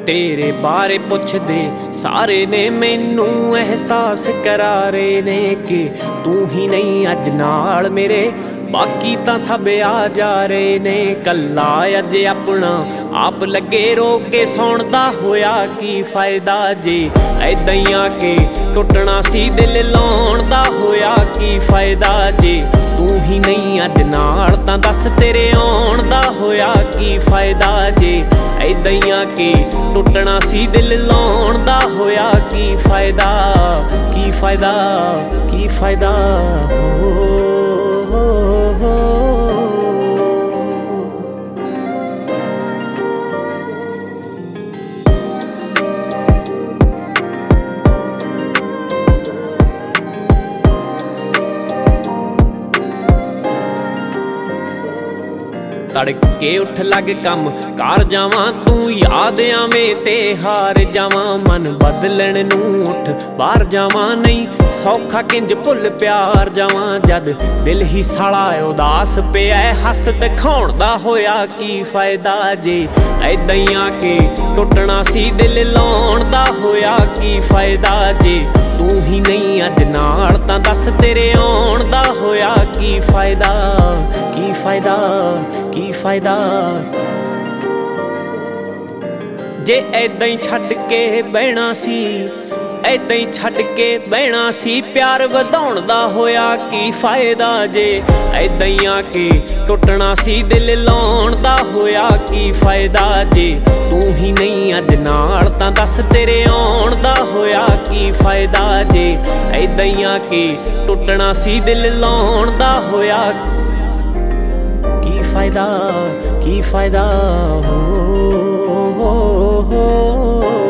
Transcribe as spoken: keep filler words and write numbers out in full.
तेरे बारे पुछदे सारे ने मैनू एहसास करारे ने कि तू ही नहीं अज नाल मेरे बाकी तां सब आ जा रहे ने। कल्ला अज अपना आप लगे रो के सौण दा होया की फायदा जे ऐदां ही आके टुटना सी दिल लाउण दा होया की फायदा जे तू ही नहीं अज नाल तां दस तेरे आउण दा होया की फायदा जे ऐदां ही आके टुटना सी दिल लाउण दा होया की फायदा की फायदा की फायदा हो, हो, हो। तड़के उठ लग कम कर जावां तू याद आवें ते हार जावां मन बदलण नूं उठ बाहर जावां नहीं सौखा किंज भुल प्यार जावां जद दिल ही साला उदास पिया हस दिखाउण दा होया की फायदा जे ऐदां ही आके टुटना सी दिल लाउण दा होया की फायदा जे तू ही नहीं अज नाल तां दस तेरे आउण दा होया की फायदा की फायदा की फायदा जे ऐदां ही छड्ड के बहना सी ऐदां ही छड्ड के बहना सी प्यार वधाउण दा होया की फायदा जे ऐदां ही आके टुटना सी दिल लाउण दा होया की फायदा जे तू ही नहीं अज नाल तां दस तेरे आउण दा होया की फायदा जे ऐदां ही आके टुटना सी दिल लाउण दा होया की फायदा की फायदा हो, हो, हो।